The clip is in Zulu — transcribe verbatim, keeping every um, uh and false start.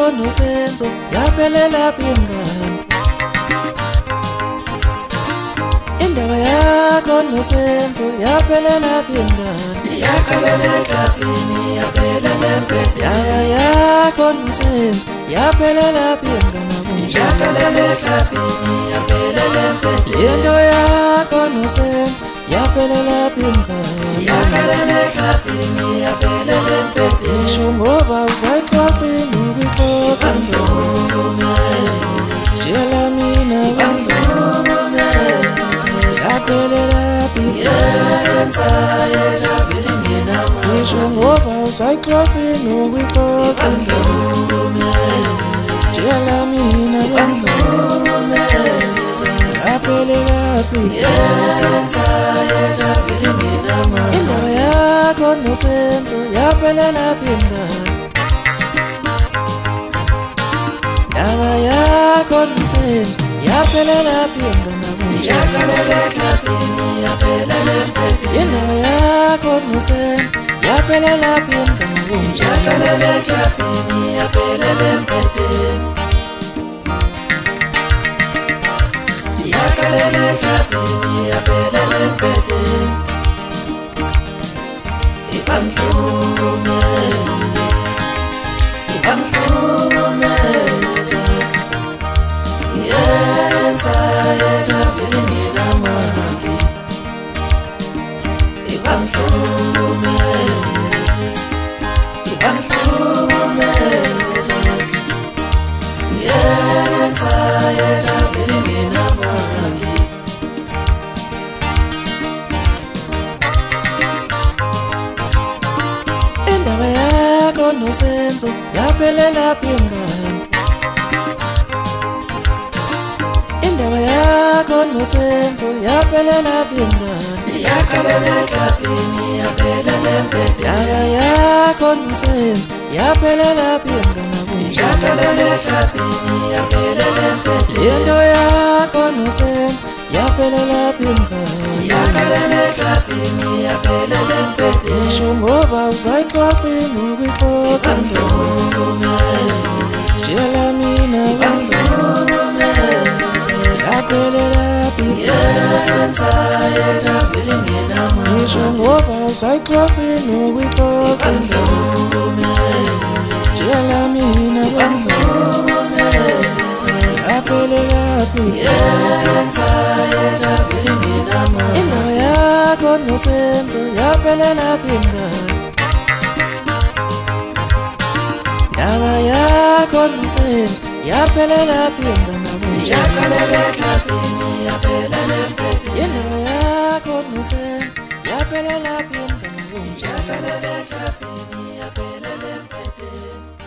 nosenzo yaphelela phingane indaba yakho nosenzo yaphelela phingane Yakaleleka phini yaphelela empedeni indaba yakho nosenzo yaphelela phingane Yakaleleka phini yaphelela empedeni lento yakho nosenzo yaphelela phingane Yakaleleka phini yaphelela empedeni ngisho ngoba usayixoxile ubixoxa tshela mina yaphelela Yenza yejabili nginama ngisho ngoba usayixoxile ubixoxa tshela mina yaphelela Yenza yejabili nginama indaba yakho nosenzo yaphelela phingane indaba yakho nosenzo yaphelela phingane Yakaleleka phini yaphelela empedeni indaba yakho nosenzo yaphelela phingane Yakaleleka phini yaphelela empedeni Yakaleleka phini yaphelela empedeni Ibandlumeza Ibandlumeza Yenza yejabili nginamali Ibandlumeza Ibandlumeza Yenza yejabili nginamali indaba yakho nosenzo yaphelela phingane indaba yakho nosenzo yaphelela phingane Yakaleleka phini yaphelela empedeni indaba yakho nosenzo yaphelela phingane Yakaleleka phini yaphelela empedeni lento yakho nosenzo yaphelela phingane Yakaleleka phini yaphelela empedeni ngisho ngoba usayixoxile ubixoxa tshela mina yaphelela Yenza yejabili nginama ngisho ngoba usayixoxile ubixoxa tshela mina yaphelela Yenza yejabili nginama indaba yakho nosenzo yaphelela phingane indaba yakho nosenzo yaphelela phingane Yakaleleka phini yaphelela empedeni indaba yakho nosenzo yaphelela phingane Yakaleleka phini yaphelela empedeni